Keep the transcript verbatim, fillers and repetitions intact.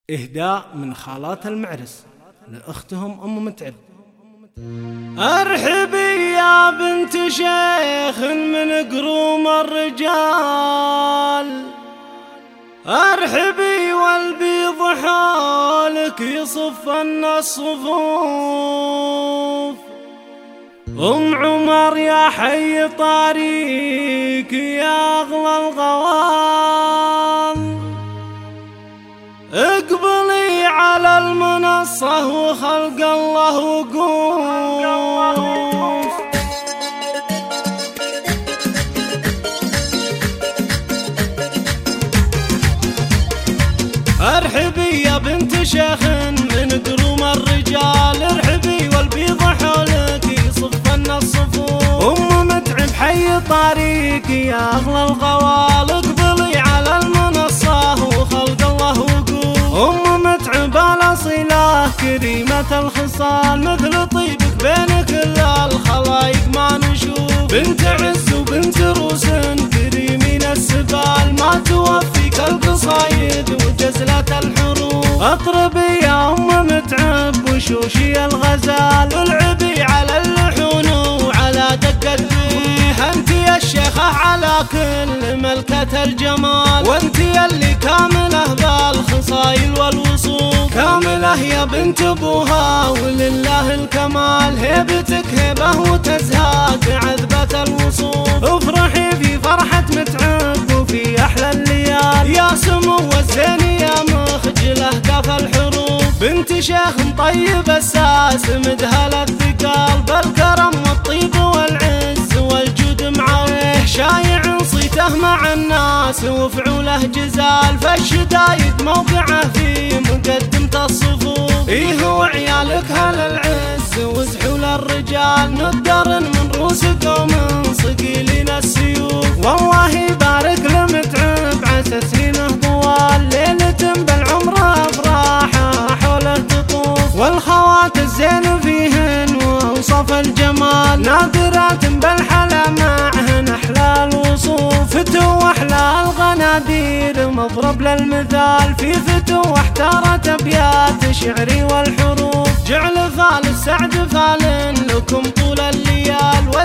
إهداء من خالات المعرس لأختهم أم متعب. أرحبي يا بنت شيخ من قروم الرجال، أرحبي والبيض حالك يصفن الصفوف. أم عمر يا حي طريق يا أغلى الغوام، اقبلي على المنصة وخلق الله وقوف. ارحبي يا بنت شيخ من قروم الرجال، ارحبي والبيض حولك يصفن الصفوف. أم متعب حي طريق يا أغلى الغوال، اقبلي على المنصة وخلق الله وقوف. أم متعب الأصيلة كريمة الخصال، مثل طيبك بين كل الخلايق ما نشوف. بنت عز وبنت روس كريمين السبال، ما توفيك القصايد وجزلة الحروف. اطربي يا أم متعب وشوشي الغزال، العبي على اللحون وعلى دق الديه. انت يا الشيخة على كل ملكة الجمال، وانت اللي كاملة بالخصايل والوصوف. كاملة يا بنت ابوها ولله الكمال، هيبتك هيبة وتزهاك عذبة الوصوف. افرحي في فرحة متعب وفي احلى الليال، يا سمو الزين يا مخجله كاف الحروف. بنت شيخ طيب الساس مدهل الثقال، بالكرم والطيب والعز والجود معاه. شايع صيته مع الناس وفعوله جزال، فالشدايد موقعه في مقدمة الصفوف. ايه وعيالك هل العز وزحول الرجال، ندر من روس قوم صقيلين السيوف. والله يبارك لمتعب عسى سنينه طوال، ليلة بالعمر افراحه حوله تطوف. والخوات الزين فيهن ووصف الجمال، نادرات بالحلا معهن احلى الوصوف. فتو احلى الغنادير مضرب للمثال، في فتو احتارت ابيات شعري والحروف. جعل فال السعد فال لكم طول الليال،